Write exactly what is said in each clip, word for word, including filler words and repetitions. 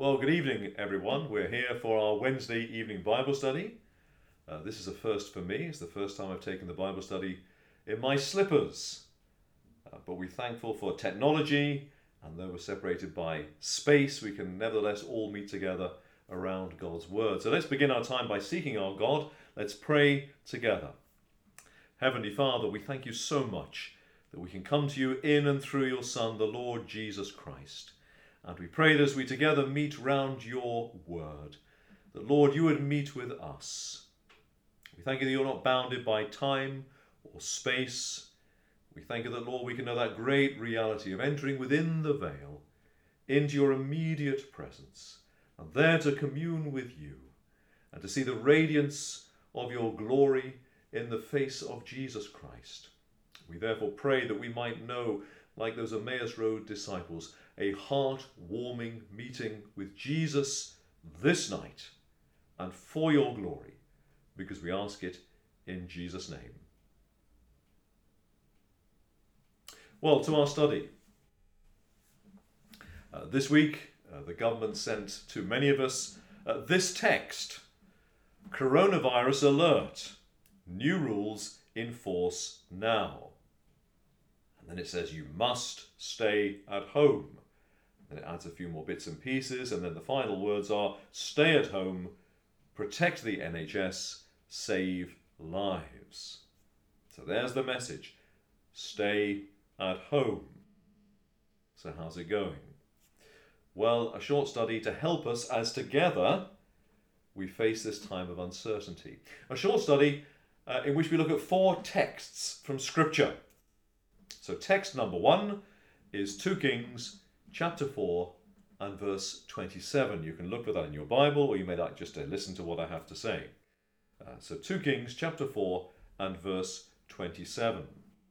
Well, good evening, everyone. We're here for our Wednesday evening Bible study. Uh, this is a first for me. It's the first time I've taken the Bible study in my slippers. Uh, but we're thankful for technology, and though we're separated by space, we can nevertheless all meet together around God's Word. So let's begin our time by seeking our God. Let's pray together. Heavenly Father, we thank you so much that we can come to you in and through your Son, the Lord Jesus Christ. And we pray that as we together meet round your word, that, Lord, you would meet with us. We thank you that you're not bounded by time or space. We thank you that, Lord, we can know that great reality of entering within the veil into your immediate presence, and there to commune with you, and to see the radiance of your glory in the face of Jesus Christ. We therefore pray that we might know, like those Emmaus Road disciples, a heart-warming meeting with Jesus this night, and for your glory, because we ask it in Jesus' name. Well, to our study. Uh, this week, uh, the government sent to many of us uh, this text: Coronavirus alert, new rules in force now. And then it says you must stay at home. Then it adds a few more bits and pieces, and then the final words are stay at home, protect the N H S, save lives. So there's the message. Stay at home. So how's it going? Well, a short study to help us as together we face this time of uncertainty. A short study uh, in which we look at four texts from Scripture. So text number one is two Kings chapter four and verse twenty-seven. You can look for that in your Bible, or you may like just to listen to what I have to say. Uh, so two Kings chapter four and verse twenty-seven.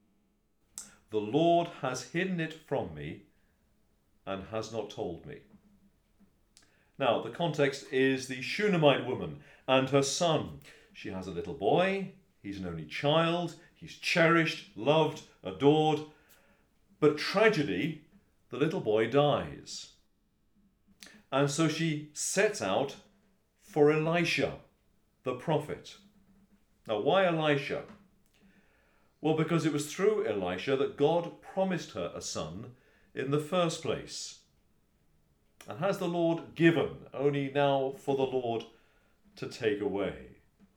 The Lord has hidden it from me and has not told me. Now, the context is the Shunammite woman and her son. She has a little boy. He's an only child. He's cherished, loved, adored. But tragedy, the little boy dies. And so she sets out for Elisha, the prophet. Now, why Elisha? Well, because it was through Elisha that God promised her a son in the first place. And has the Lord given, only now for the Lord to take away?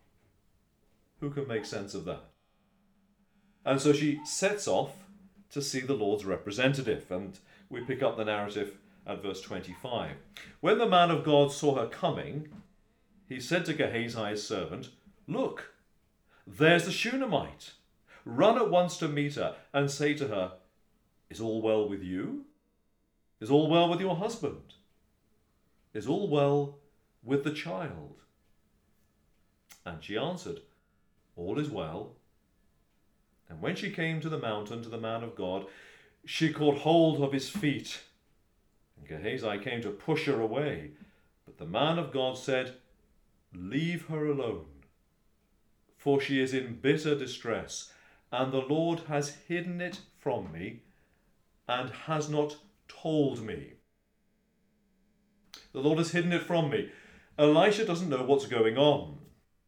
Who can make sense of that? And so she sets off to see the Lord's representative, and we pick up the narrative at verse twenty-five. When the man of God saw her coming, he said to Gehazi his servant, "Look, there's the Shunammite. Run at once to meet her and say to her, 'Is all well with you? Is all well with your husband? Is all well with the child?' And she answered, 'All is well.' And when she came to the mountain to the man of God, she caught hold of his feet. And Gehazi came to push her away. But the man of God said, 'Leave her alone, for she is in bitter distress, and the Lord has hidden it from me and has not told me.'" The Lord has hidden it from me. Elisha doesn't know what's going on.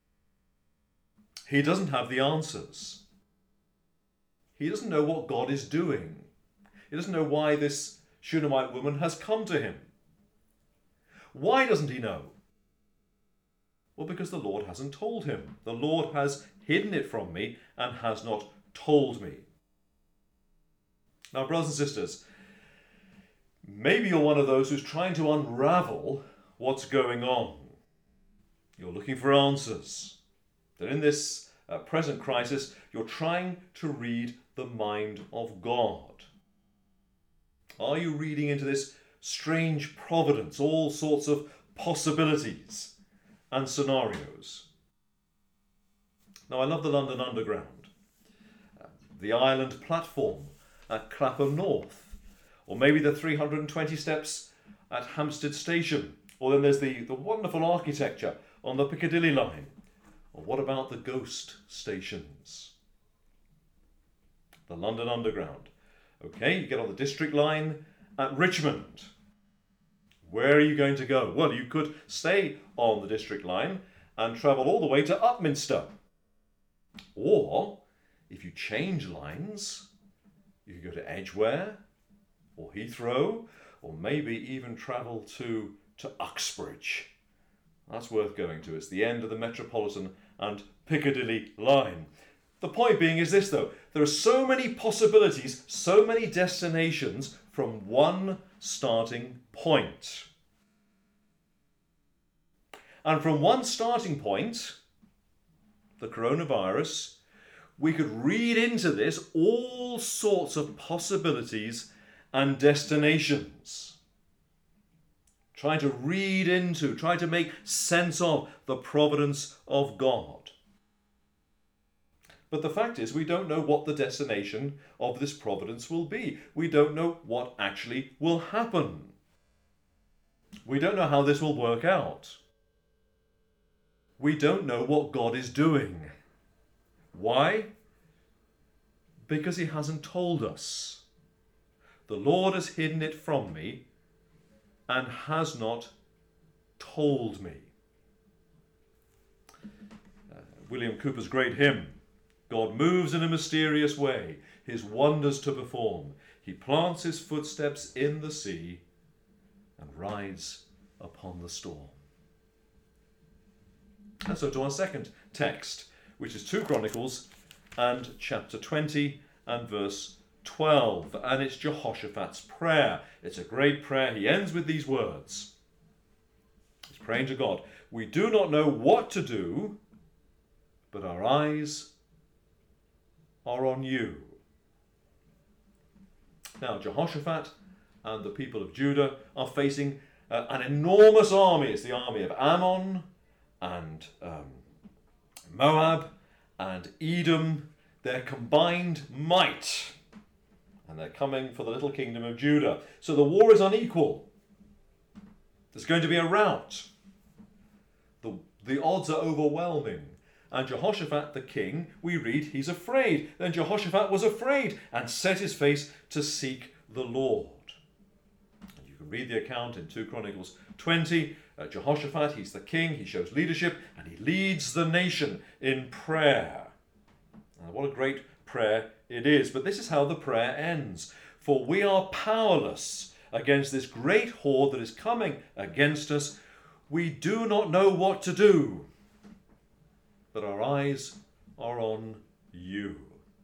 He doesn't have the answers. He doesn't know what God is doing. He doesn't know why this Shunammite woman has come to him. Why doesn't he know? Well, because the Lord hasn't told him. The Lord has hidden it from me and has not told me. Now, brothers and sisters, maybe you're one of those who's trying to unravel what's going on. You're looking for answers. That in this uh, present crisis, you're trying to read the mind of God. Are you reading into this strange providence, all sorts of possibilities and scenarios? Now, I love the London Underground, uh, the island platform at Clapham North, or maybe the three hundred twenty steps at Hampstead Station, or then there's the, the wonderful architecture on the Piccadilly line. Or what about the ghost stations? The London Underground. Okay, you get on the District line at Richmond. Where are you going to go? Well, you could stay on the district line and travel all the way to Upminster. Or, if you change lines, you could go to Edgware or Heathrow, or maybe even travel to, to Uxbridge. That's worth going to. It's the end of the Metropolitan and Piccadilly line. The point being is this, though. There are so many possibilities, so many destinations from one starting point. And from one starting point, the coronavirus, we could read into this all sorts of possibilities and destinations. Trying to read into, trying to make sense of the providence of God. But the fact is, we don't know what the destination of this providence will be. We don't know what actually will happen. We don't know how this will work out. We don't know what God is doing. Why? Because he hasn't told us. The Lord has hidden it from me and has not told me. Uh, William Cowper's great hymn, God moves in a mysterious way, his wonders to perform. He plants his footsteps in the sea and rides upon the storm. And so to our second text, which is two Chronicles and chapter twenty and verse twelve. And it's Jehoshaphat's prayer. It's a great prayer. He ends with these words. He's praying to God. We do not know what to do, but our eyes are on you. Now, Jehoshaphat and the people of Judah are facing uh, an enormous army. It's the army of Ammon and um, Moab and Edom, their combined might. And they're coming for the little kingdom of Judah. So the war is unequal. There's going to be a rout. The, the odds are overwhelming. And Jehoshaphat the king, we read, he's afraid. Then Jehoshaphat was afraid and set his face to seek the Lord. And you can read the account in two Chronicles twenty. Uh, Jehoshaphat, he's the king, he shows leadership, and he leads the nation in prayer. And what a great prayer it is. But this is how the prayer ends. For we are powerless against this great horde that is coming against us. We do not know what to do, but our eyes are on you.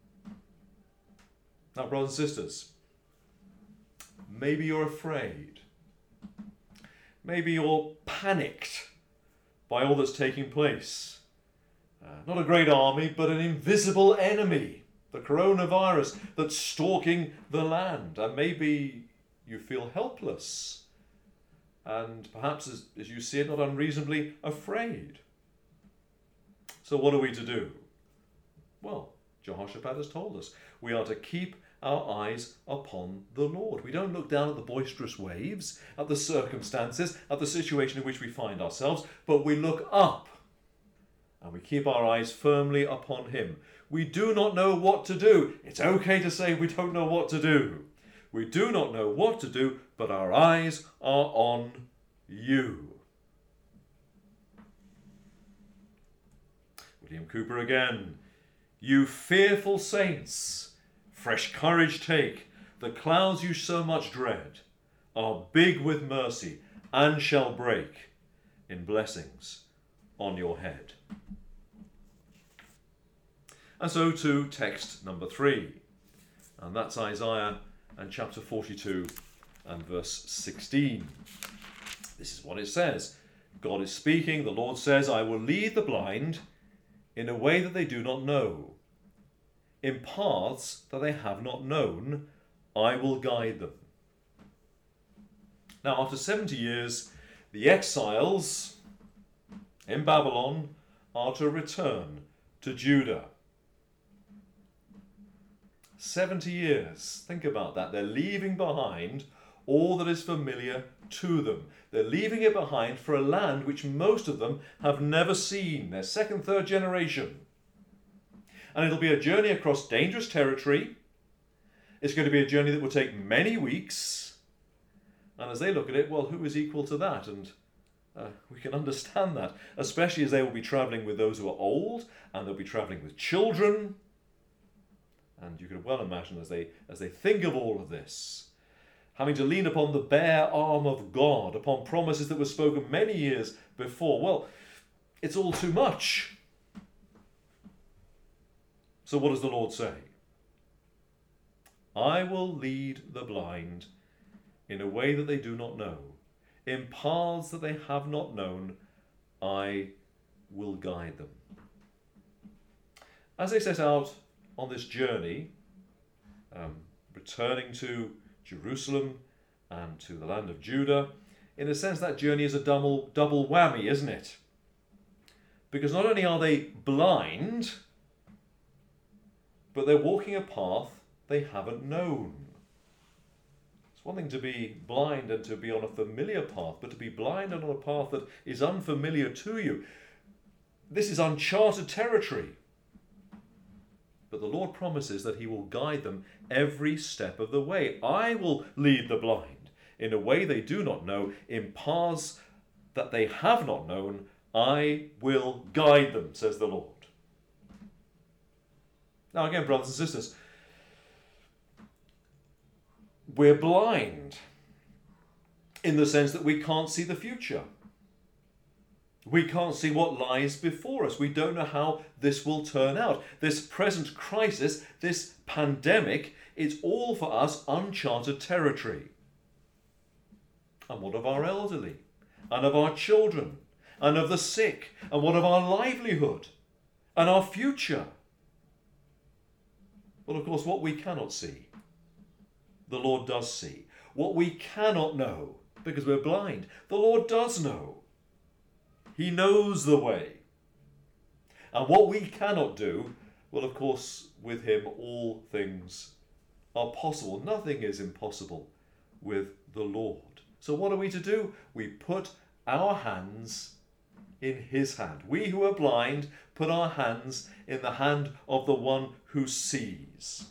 Now, brothers and sisters, maybe you're afraid. Maybe you're panicked by all that's taking place. Uh, not a great army, but an invisible enemy, the coronavirus that's stalking the land. And maybe you feel helpless and perhaps, as, as you see it, not unreasonably afraid. So what are we to do? Well, Jehoshaphat has told us we are to keep our eyes upon the Lord. We don't look down at the boisterous waves, at the circumstances, at the situation in which we find ourselves, but we look up and we keep our eyes firmly upon him. We do not know what to do. It's okay to say we don't know what to do. We do not know what to do, but our eyes are on you. William Cowper again. You fearful saints, fresh courage take. The clouds you so much dread are big with mercy and shall break in blessings on your head. And so to text number three. And that's Isaiah and chapter forty-two and verse sixteen. This is what it says. God is speaking. The Lord says, I will lead the blind in a way that they do not know. In paths that they have not known, I will guide them. Now, after seventy years, the exiles in Babylon are to return to Judah. seventy years. Think about that. They're leaving behind all that is familiar to them. They're leaving it behind for a land which most of them have never seen. They're second, third generation. And it'll be a journey across dangerous territory. It's going to be a journey that will take many weeks. And as they look at it, well, who is equal to that? And uh, we can understand that, especially as they will be travelling with those who are old, and they'll be travelling with children. And you can well imagine as they as they think of all of this, having to lean upon the bare arm of God, upon promises that were spoken many years before. Well, it's all too much. So what does the Lord say? I will lead the blind in a way that they do not know. In paths that they have not known, I will guide them. As they set out on this journey, um, returning to Jerusalem and to the land of Judah, in a sense that journey is a double, double whammy, isn't it? Because not only are they blind, but they're walking a path they haven't known. It's one thing to be blind and to be on a familiar path, but to be blind and on a path that is unfamiliar to you, this is uncharted territory. But the Lord promises that he will guide them every step of the way. I will lead the blind in a way they do not know, in paths that they have not known. I will guide them, says the Lord. Now again, brothers and sisters, we're blind in the sense that we can't see the future. We can't see what lies before us. We don't know how this will turn out. This present crisis, this pandemic, it's all for us uncharted territory. And what of our elderly? And of our children? And of the sick? And what of our livelihood? And our future? Well, of course, what we cannot see, the Lord does see. What we cannot know, because we're blind, the Lord does know. He knows the way. And what we cannot do, well, of course, with him all things are possible. Nothing is impossible with the Lord. So what are we to do? We put our hands in his hand. We who are blind put our hands in the hand of the one who sees.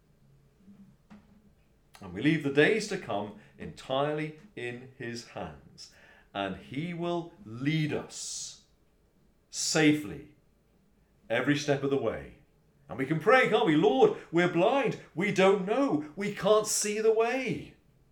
And we leave the days to come entirely in his hands. And he will lead us safely every step of the way. And we can pray, can't we? Lord, we're blind. We don't know. We can't see the way.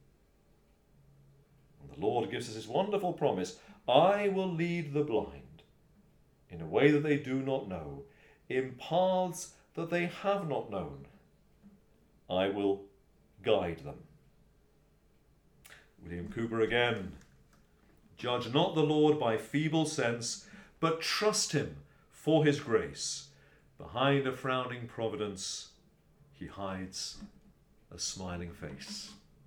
And the Lord gives us his wonderful promise. I will lead the blind in a way that they do not know, in paths that they have not known. I will guide them. William Cooper again. Judge not the Lord by feeble sense, but trust him for his grace. Behind a frowning providence, he hides a smiling face.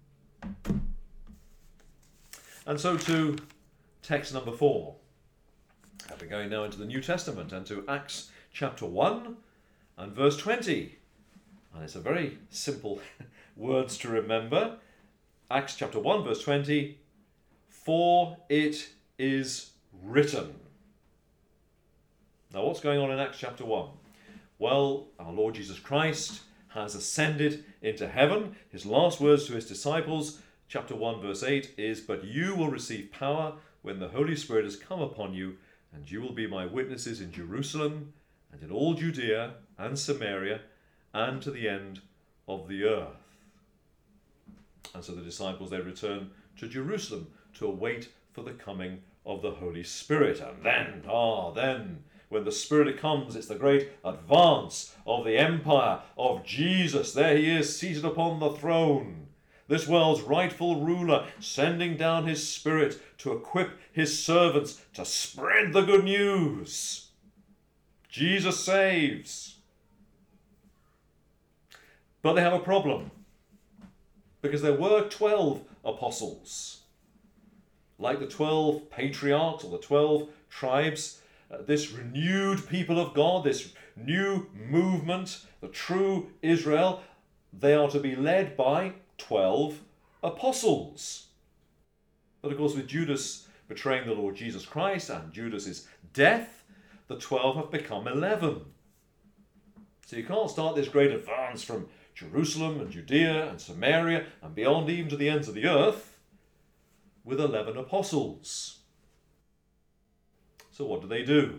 And so to text number four. We're going now into the New Testament and to Acts chapter one and verse twenty. And it's a very simple words to remember. Acts chapter one, verse twenty. For it is written. Now what's going on in Acts chapter one? Well, our Lord Jesus Christ has ascended into heaven. His last words to his disciples, chapter one, verse eight, is, But you will receive power when the Holy Spirit has come upon you, and you will be my witnesses in Jerusalem and in all Judea and Samaria and to the end of the earth. And so the disciples, they return to Jerusalem to await for the coming of the Holy Spirit. And then, ah, then, when the Spirit comes, it's the great advance of the empire of Jesus. There he is, seated upon the throne, this world's rightful ruler, sending down his Spirit to equip his servants to spread the good news. Jesus saves. But they have a problem, because there were twelve apostles. Like the twelve patriarchs or the twelve tribes, uh, this renewed people of God, this new movement, the true Israel, they are to be led by twelve apostles. But of course, with Judas betraying the Lord Jesus Christ and Judas's death, the twelve have become eleven. So you can't start this great advance from Jerusalem and Judea and Samaria and beyond even to the ends of the earth with eleven apostles. So what do they do?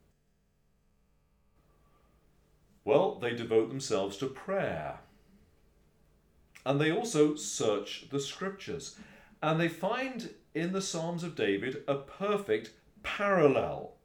Well, they devote themselves to prayer. And they also search the scriptures. And they find in the Psalms of David a perfect parallel.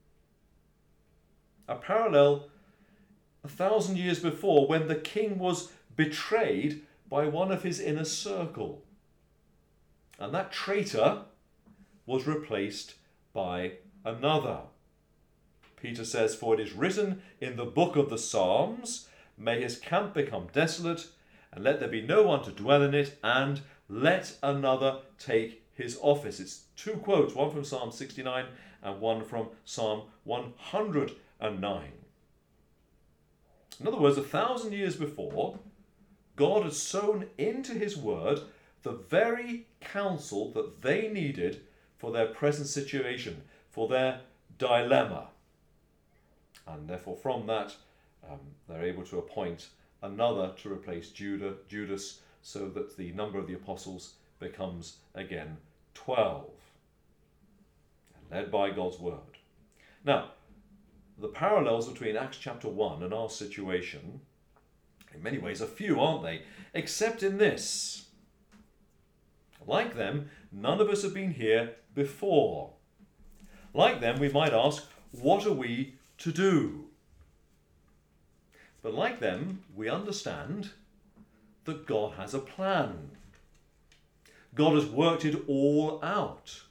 A parallel a thousand years before, when the king was betrayed by one of his inner circle. And that traitor was replaced by another. Peter says, "For it is written in the book of the Psalms, may his camp become desolate, and let there be no one to dwell in it, and let another take his office." It's two quotes, one from Psalm sixty-nine and one from Psalm one hundred nine. In other words, a thousand years before, God had sown into his word the very counsel that they needed for their present situation, for their dilemma. And therefore from that, um, they're able to appoint another to replace Judah, Judas, so that the number of the apostles becomes again twelve, led by God's word. Now, the parallels between Acts chapter one and our situation, in many ways, are few, aren't they? Except in this. Like them, none of us have been here before. Like them, we might ask, what are we to do? But like them, we understand that God has a plan. God has worked it all out.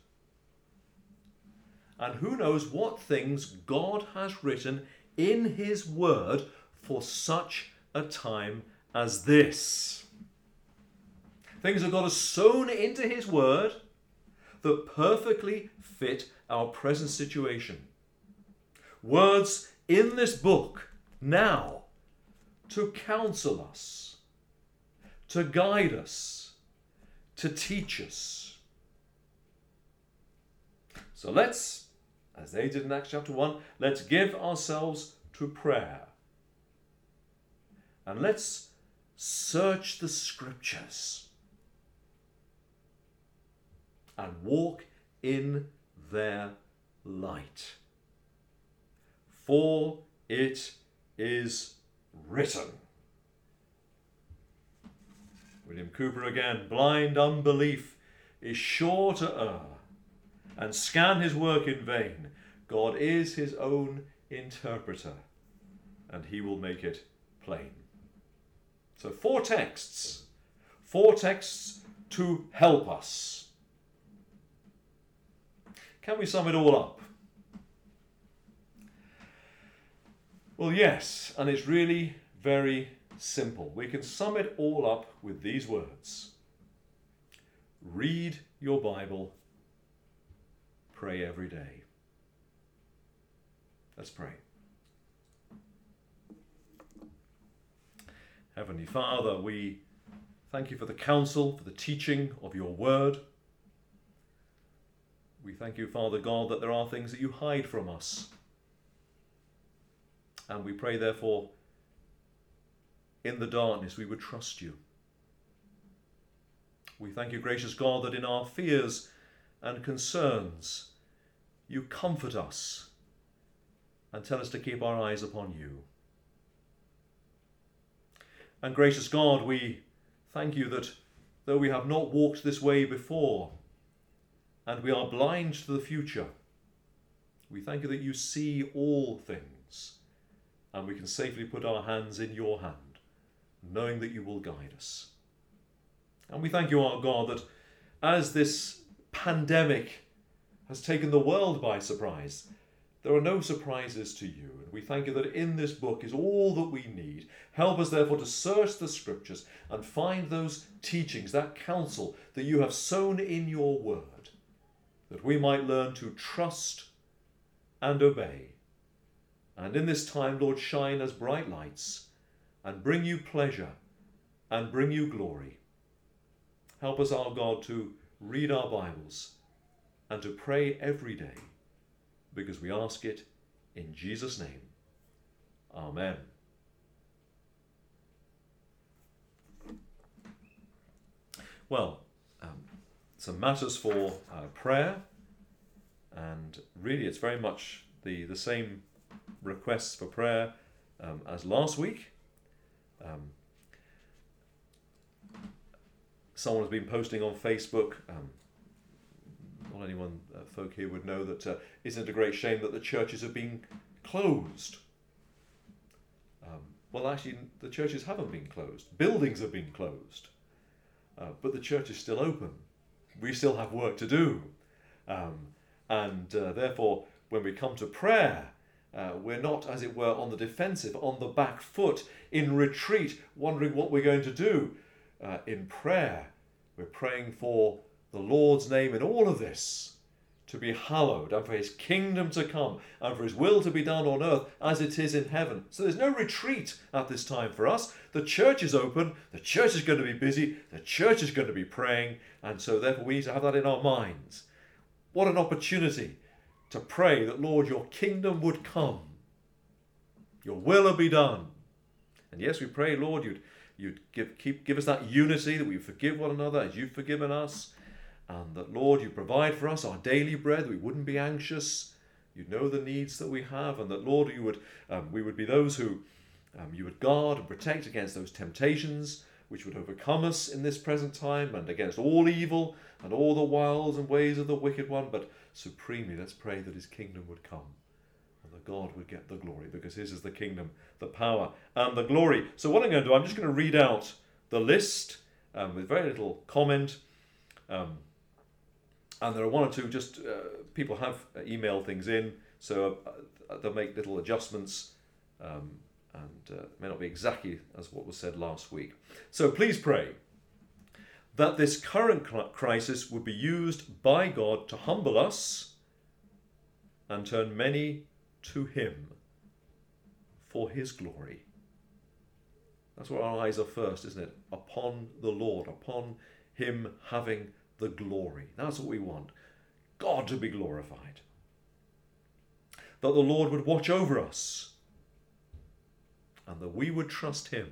And who knows what things God has written in his word for such a time as this. Things that God has sown into his word that perfectly fit our present situation. Words in this book now to counsel us, to guide us, to teach us. So let's, as they did in Acts chapter one, let's give ourselves to prayer. And let's search the scriptures and walk in their light. For it is written. William Cooper again, blind unbelief is sure to err and scan his work in vain. God is his own interpreter, and he will make it plain. So four texts, four texts to help us. Can we sum it all up? Well, yes, and it's really very simple. We can sum it all up with these words. Read your Bible, pray every day. Let's pray. Heavenly Father, we thank you for the counsel, for the teaching of your word. We thank you, Father God, that there are things that you hide from us. And we pray, therefore, in the darkness we would trust you. We thank you, gracious God, that in our fears and concerns you comfort us and tell us to keep our eyes upon you. And gracious God, we thank you that though we have not walked this way before and we are blind to the future, we thank you that you see all things and we can safely put our hands in your hand, knowing that you will guide us. And we thank you, our God, that as this pandemic has taken the world by surprise, there are no surprises to you. And we thank you that in this book is all that we need. Help us, therefore, to search the scriptures and find those teachings, that counsel that you have sown in your word, that we might learn to trust and obey. And in this time, Lord, shine as bright lights and bring you pleasure and bring you glory. Help us, our God, to read our Bibles and to pray every day, because we ask it in Jesus' name. Amen. Well, um, some matters for uh, prayer, and really it's very much the, the same requests for prayer um, as last week. Um, someone has been posting on Facebook, um, not anyone uh, folk here would know that uh, isn't it a great shame that the churches have been closed? Um, well, actually, the churches haven't been closed. Buildings have been closed, uh, but the church is still open. We still have work to do, um, and uh, therefore, when we come to prayer, uh, we're not, as it were, on the defensive, on the back foot, in retreat, wondering what we're going to do. Uh, in prayer, we're praying for the Lord's name in all of this to be hallowed, and for his kingdom to come, and for his will to be done on earth as it is in heaven. So there's no retreat at this time for us. The church is open, the church is going to be busy, the church is going to be praying, and so therefore we need to have that in our minds. What an opportunity to pray that, Lord, your kingdom would come, your will will be done. And yes, we pray, Lord, you'd, you'd give, keep, give us that unity, that we forgive one another as you've forgiven us, and that, Lord, you provide for us our daily bread, that we wouldn't be anxious, you know the needs that we have, and that, Lord, you would, um, we would be those who um, you would guard and protect against those temptations which would overcome us in this present time, and against all evil and all the wiles and ways of the wicked one. But supremely, let's pray that his kingdom would come, and that God would get the glory, because his is the kingdom, the power, and the glory. So what I'm going to do, I'm just going to read out the list um, with very little comment. Um, And there are one or two, just uh, people have emailed things in, so uh, they'll make little adjustments, um, and uh, may not be exactly as what was said last week. So please pray that this current crisis would be used by God to humble us and turn many to him for his glory. That's where our eyes are first, isn't it? Upon the Lord, upon him having the glory. That's what we want. God to be glorified. That the Lord would watch over us, and that we would trust him.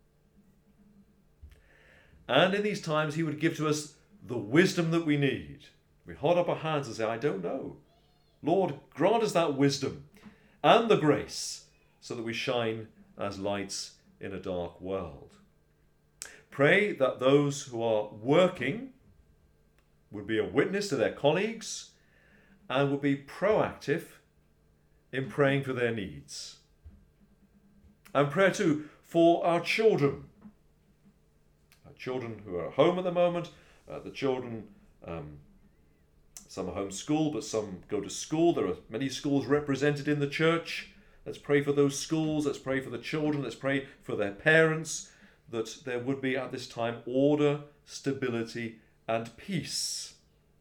And in these times he would give to us the wisdom that we need. We hold up our hands and say, I don't know. Lord, grant us that wisdom and the grace so that we shine as lights in a dark world. Pray that those who are working would be a witness to their colleagues and would be proactive in praying for their needs. And prayer too for our children. Our children who are at home at the moment, uh, the children, um, some are homeschooled, but some go to school. There are many schools represented in the church. Let's pray for those schools. Let's pray for the children. Let's pray for their parents, that there would be at this time order, stability, and peace.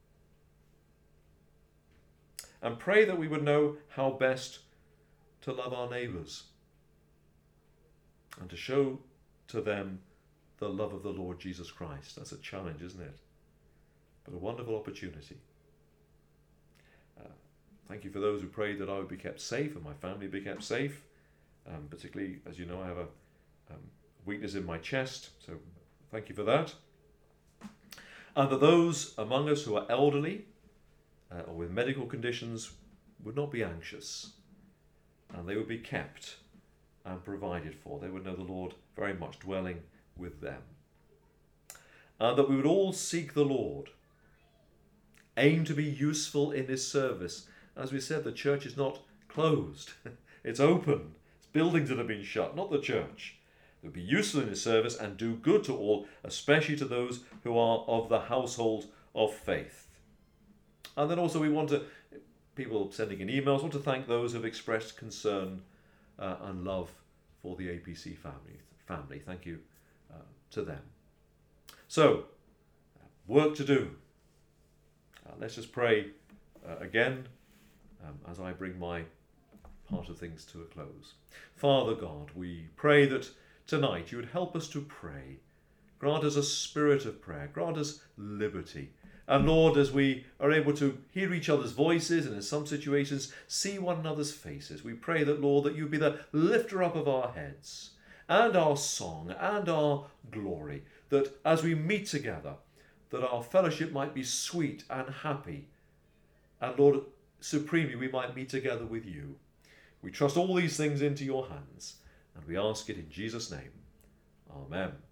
And pray that we would know how best to love our neighbours and to show to them the love of the Lord Jesus Christ. That's a challenge, isn't it? But a wonderful opportunity. Uh, thank you for those who prayed that I would be kept safe and my family be kept safe. Um, particularly, as you know, I have a um, weakness in my chest, so thank you for that. And that those among us who are elderly uh, or with medical conditions would not be anxious, and they would be kept and provided for. They would know the Lord very much dwelling with them. And that we would all seek the Lord, aim to be useful in his service. As we said, the church is not closed. It's open. It's buildings that have been shut, not the church. They'll be useful in his service and do good to all, especially to those who are of the household of faith. And then also we want to, people sending in emails, want to thank those who have expressed concern uh, and love for the A P C family. Family, thank you uh, to them. So, uh, work to do. Uh, let's just pray uh, again um, as I bring my part of things to a close. Father God, we pray that tonight you would help us to pray. Grant us a spirit of prayer. Grant us liberty. And Lord, as we are able to hear each other's voices and in some situations see one another's faces, we pray that, Lord, that you be the lifter up of our heads and our song and our glory, that as we meet together, that our fellowship might be sweet and happy. And Lord, supremely, we might meet together with you. We trust all these things into your hands, and we ask it in Jesus' name. Amen.